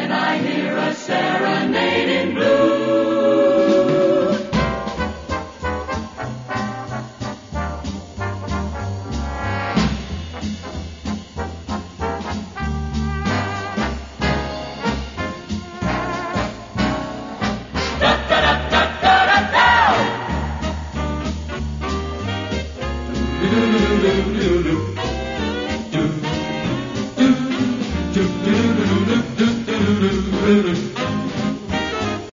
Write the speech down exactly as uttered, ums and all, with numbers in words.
when I hear a serenade in blue. Do do do do do do.